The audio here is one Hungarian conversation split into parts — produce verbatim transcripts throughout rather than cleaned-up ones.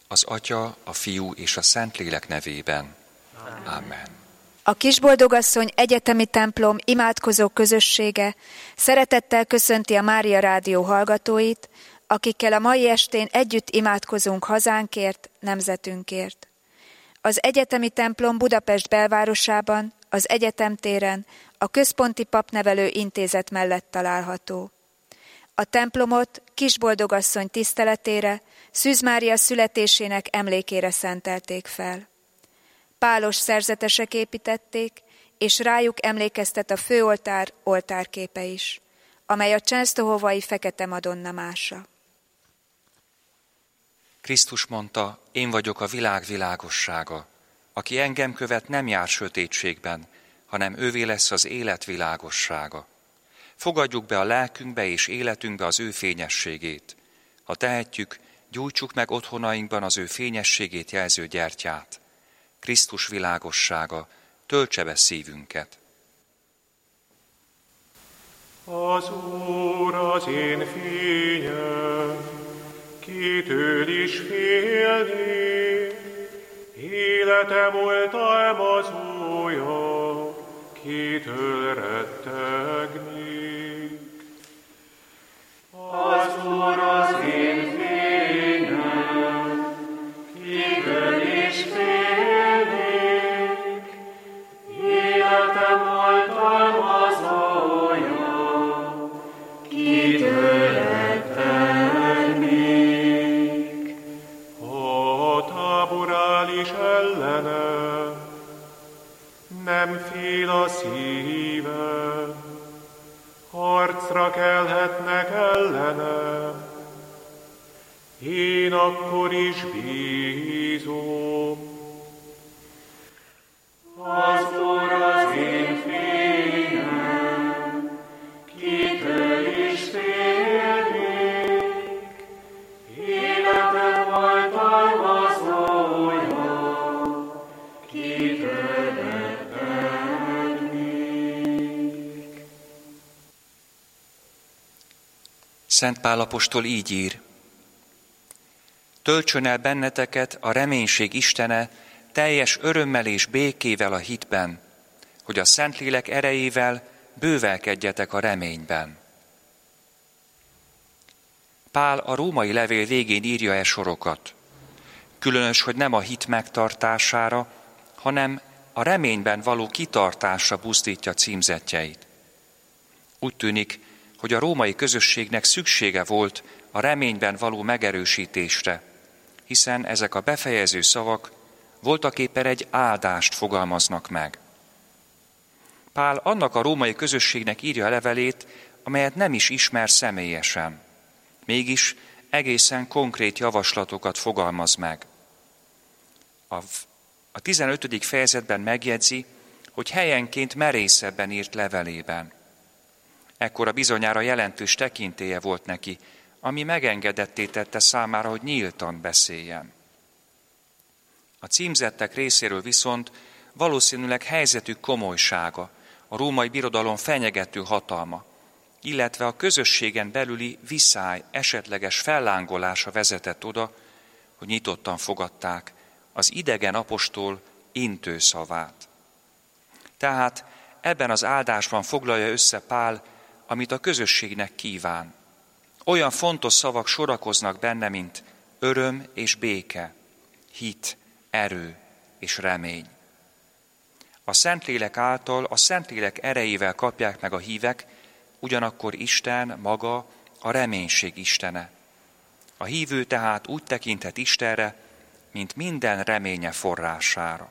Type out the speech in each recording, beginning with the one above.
Az Atya, a Fiú és a Szentlélek nevében. Amen. A Kisboldogasszony Egyetemi Templom imádkozó közössége szeretettel köszönti a Mária Rádió hallgatóit, akikkel a mai estén együtt imádkozunk hazánkért, nemzetünkért. Az Egyetemi Templom Budapest belvárosában, az Egyetemtéren, a Központi Papnevelő Intézet mellett található. A templomot Kisboldogasszony tiszteletére, Szűz Mária születésének emlékére szentelték fel. Pálos szerzetesek építették, és rájuk emlékeztet a főoltár oltárképe is, amely a csensztohovai Fekete Madonna mása. Krisztus mondta, én vagyok a világ világossága. Aki engem követ, nem jár sötétségben, hanem ővé lesz az élet világossága. Fogadjuk be a lelkünkbe és életünkbe az ő fényességét. Ha tehetjük, gyújtsuk meg otthonainkban az ő fényességét jelző gyertyát. Krisztus világossága töltse be szívünket. Az Úr az én fényem, kitől is félnék, életem oltalmazója, kitől rettegnék. Az Úr az én fényem, kitől is félnék, életem oltalmazója, kitől rettegnék. Ha tábor áll is ellenem, nem fél a szívem, harcra kelhetnek ellenem, én akkor is bízom. Az Úr az én fényem, kitől is félnék, életem oltalmazója, kitől rettegnék. Szent Pál apostol így ír: töltsön el benneteket a reménység Istene teljes örömmel és békével a hitben, hogy a Szentlélek erejével bővelkedjetek a reményben. Pál a római levél végén írja e sorokat. Különös, hogy nem a hit megtartására, hanem a reményben való kitartásra buzdítja címzettjeit. Úgy tűnik, hogy a római közösségnek szüksége volt a reményben való megerősítésre, hiszen ezek a befejező szavak voltaképpen egy áldást fogalmaznak meg. Pál annak a római közösségnek írja a levelét, amelyet nem is ismer személyesen. Mégis egészen konkrét javaslatokat fogalmaz meg. A, a tizenötödik fejezetben megjegyzi, hogy helyenként merészebben írt levelében. Ekkora bizonyára jelentős tekintélye volt neki, ami megengedetté tette számára, hogy nyíltan beszéljen. A címzettek részéről viszont valószínűleg helyzetük komolysága, a római birodalom fenyegető hatalma, illetve a közösségen belüli viszály esetleges fellángolása vezetett oda, hogy nyitottan fogadták az idegen apostol intő szavát. Tehát ebben az áldásban foglalja össze Pál, amit a közösségnek kíván. Olyan fontos szavak sorakoznak benne, mint öröm és béke, hit, erő és remény. A Szentlélek által, a Szentlélek erejével kapják meg a hívek, ugyanakkor Isten maga a reménység Istene. A hívő tehát úgy tekinthet Istenre, mint minden reménye forrására.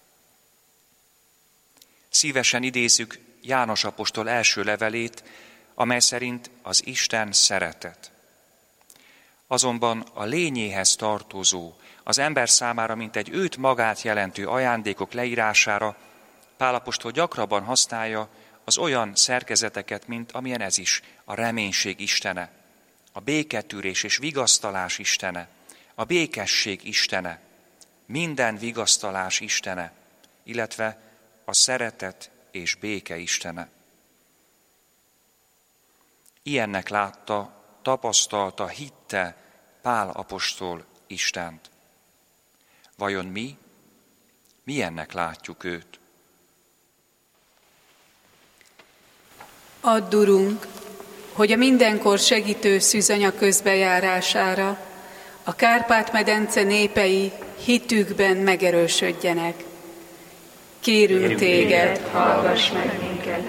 Szívesen idézzük János apostol első levelét, amely szerint az Isten szeretet. Azonban a lényéhez tartozó, az ember számára mintegy őt magát jelentő ajándékok leírására Pál apostol gyakrabban használja az olyan szerkezeteket, mint amilyen ez is, a reménység Istene, a béketűrés és vigasztalás Istene, a békesség Istene, minden vigasztalás Istene, illetve a szeretet és béke Istene. Ilyennek látta, tapasztalta, hitte Pál apostol Istent. Vajon mi? Milyennek látjuk őt? Add, Urunk, hogy a mindenkor segítő szűzanya közbejárására a Kárpát-medence népei hitükben megerősödjenek. Kérünk, Kérünk téged, hallgass meg minket!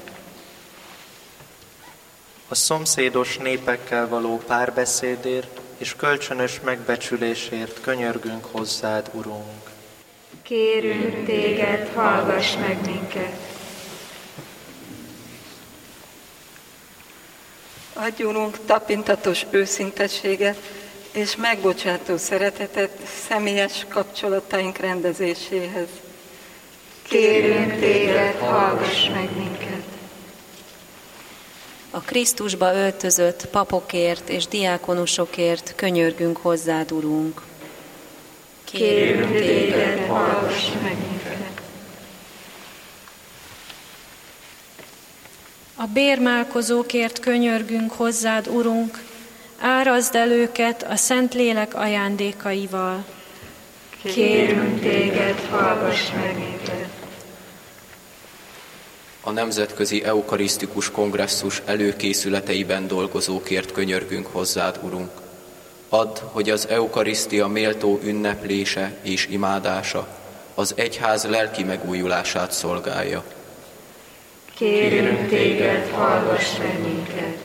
A szomszédos népekkel való párbeszédért és kölcsönös megbecsülésért könyörgünk hozzád, Urunk. Kérünk téged, hallgass meg minket! Adj, Urunk, tapintatos őszintességet és megbocsátó szeretetet személyes kapcsolataink rendezéséhez. Kérünk téged, hallgass meg minket! A Krisztusba öltözött papokért és diákonusokért könyörgünk hozzád, Urunk. Kérünk téged, hallgass meg minket! A bérmálkozókért könyörgünk hozzád, Urunk, árazd el őket a Szentlélek ajándékaival. Kérünk téged, hallgass meg minket! A Nemzetközi Eukarisztikus Kongresszus előkészületeiben dolgozókért könyörgünk hozzád, Urunk. Add, hogy az eukarisztia méltó ünneplése és imádása az egyház lelki megújulását szolgálja. Kérünk téged, hallgass meg minket!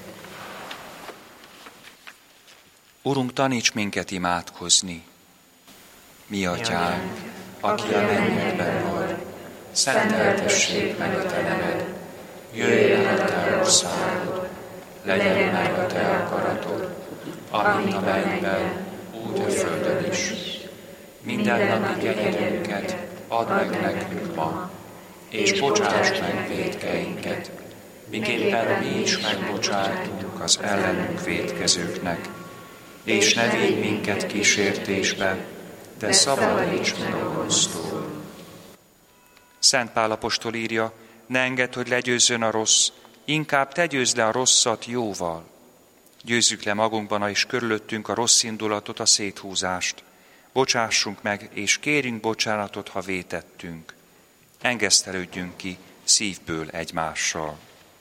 Urunk, taníts minket imádkozni. Mi atyánk, aki a mennyekben vagy, szenteltessék meg a te neved, jöjjön a te országod, legyen meg a te akaratod, amint a mennyben, úgy a földön is. Minden napi kenyerünket add meg nekünk ma, és bocsáss meg vétkeinket, miképpen mi is megbocsátunk az ellenünk vétkezőknek, és ne védj minket kísértésbe, de szabadíts meg a gonosztól. Szent Pál apostol írja, ne engedd, hogy legyőzzön a rossz, inkább te győzd le a rosszat jóval. Győzzük le magunkban és körülöttünk a rossz indulatot, a széthúzást. Bocsássunk meg, és kérjünk bocsánatot, ha vétettünk. Engesztelődjünk ki szívből egymással.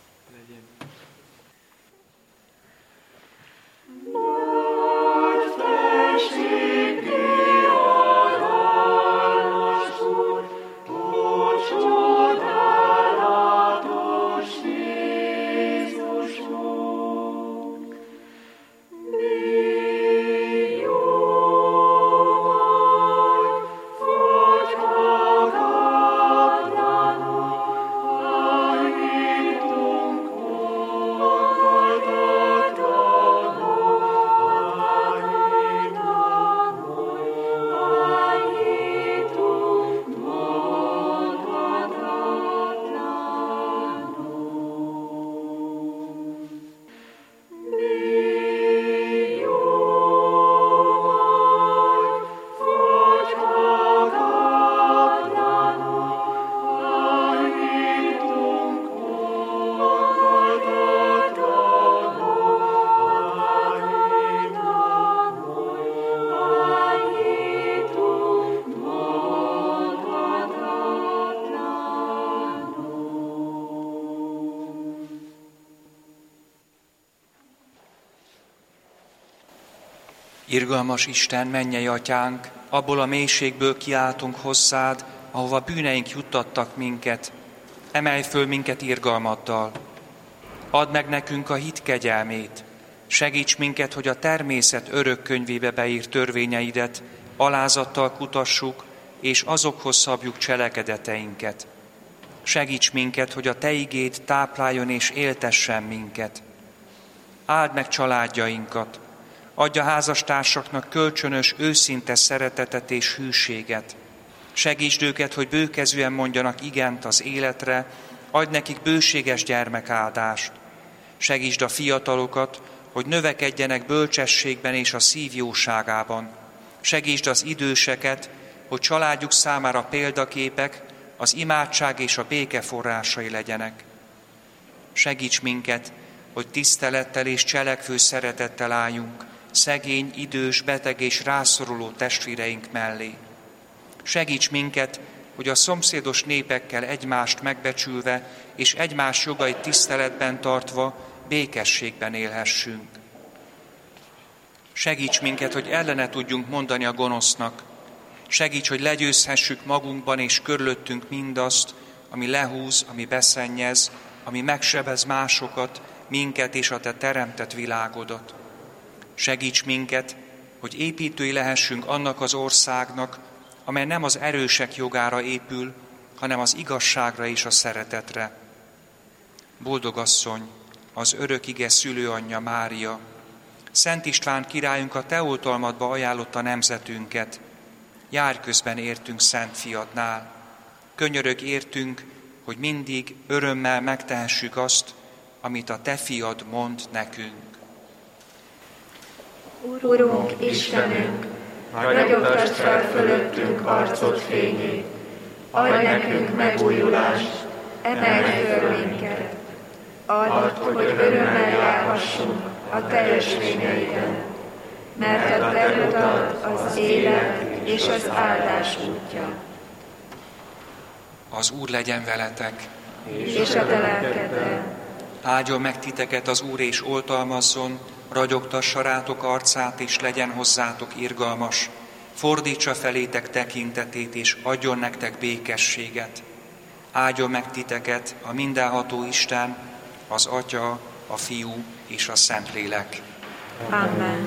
Irgalmas Isten, mennyei atyánk, abból a mélységből kiáltunk hozzád, ahova bűneink juttattak minket. Emelj föl minket irgalmaddal. Add meg nekünk a hit kegyelmét. Segíts minket, hogy a természet örök könyvébe beírt törvényeidet alázattal kutassuk, és azokhoz szabjuk cselekedeteinket. Segíts minket, hogy a te igéd tápláljon és éltessen minket. Áld meg családjainkat. Adj a házastársaknak kölcsönös, őszinte szeretetet és hűséget. Segítsd őket, hogy bőkezűen mondjanak igent az életre, adj nekik bőséges gyermekáldást. Segítsd a fiatalokat, hogy növekedjenek bölcsességben és a szív jóságában. Segítsd az időseket, hogy családjuk számára példaképek, az imádság és a béke forrásai legyenek. Segíts minket, hogy tisztelettel és cselekvő szeretettel álljunk szegény, idős, beteg és rászoruló testvéreink mellé. Segíts minket, hogy a szomszédos népekkel egymást megbecsülve és egymás jogait tiszteletben tartva békességben élhessünk. Segíts minket, hogy ellene tudjunk mondani a gonosznak. Segíts, hogy legyőzhessük magunkban és körülöttünk mindazt, ami lehúz, ami beszennyez, ami megsebez másokat, minket és a te teremtett világodat. Segíts minket, hogy építői lehessünk annak az országnak, amely nem az erősek jogára épül, hanem az igazságra és a szeretetre. Boldogasszony, az örök ige szülőanyja Mária, Szent István királyunk a te oltalmadba ajánlotta nemzetünket. Járj közben értünk Szent Fiadnál. Könyörög értünk, hogy mindig örömmel megtehessük azt, amit a te fiad mond nekünk. Urunk, Istenünk, ragyogtasd fel fölöttünk arcod fényét, adj nekünk megújulást, emelj föl minket, add, hogy örömmel járhassunk a te ösvényeiden, mert a te utad az élet és az áldás útja. Az Úr legyen veletek, és a te lelkeddel. Áldjon meg titeket az Úr és oltalmazzon, ragyogtassa rátok arcát, és legyen hozzátok irgalmas, fordítsa felétek tekintetét, és adjon nektek békességet. Áldjon meg titeket a mindenható Isten, az Atya, a Fiú és a Szentlélek. Amen.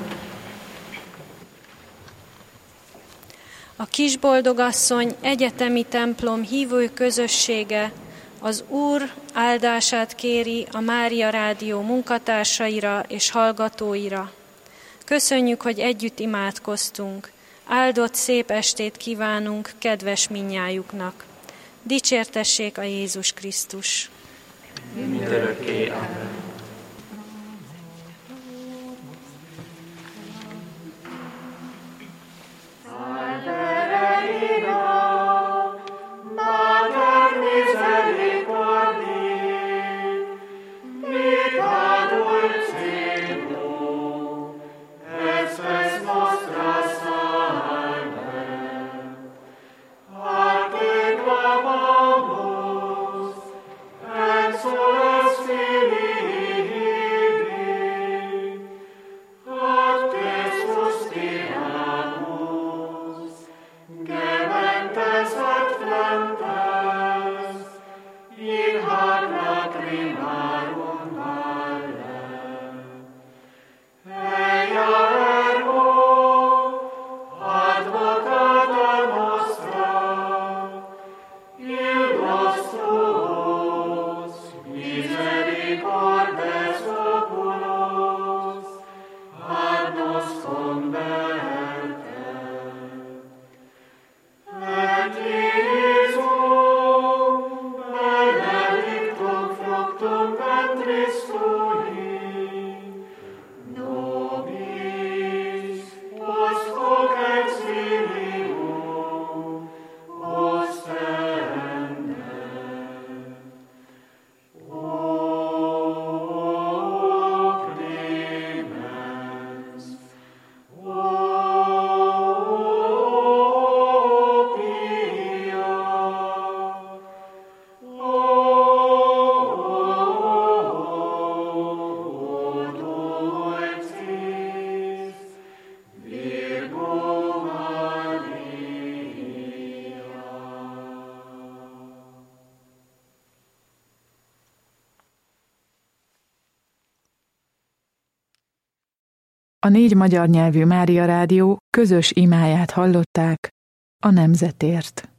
A Kisboldogasszony Egyetemi Templom hívő közössége az Úr áldását kéri a Mária Rádió munkatársaira és hallgatóira. Köszönjük, hogy együtt imádkoztunk. Áldott szép estét kívánunk kedves mindnyájuknak. Dicsértessék a Jézus Krisztus! Mindörökké. Amen. A négy magyar nyelvű Mária Rádió közös imáját hallották a nemzetért.